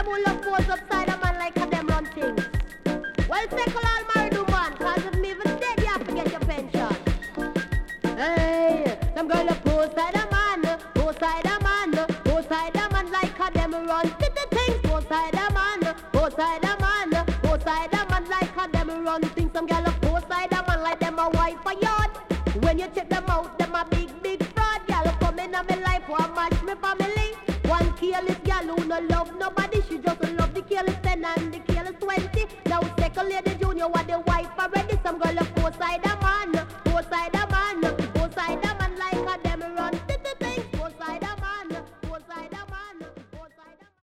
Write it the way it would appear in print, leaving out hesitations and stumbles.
them who love pose upside a man like a them run things. Well, circle all married woman, cause if me even dead, you have to get your pension. Hey, them girl a pose side a man, pose side a man, pose side a man like a them run to the things. Pose side a man, pose side a man, pose side a man like a them run things. Some girl a pose side a man like them a wife a yard. When you check them out, them a big, big fraud. Girl come in a me life, one match me family. One careless girl who no love nobody. She just love the careless 10 and the careless 20. Now second lady junior, what the wife already.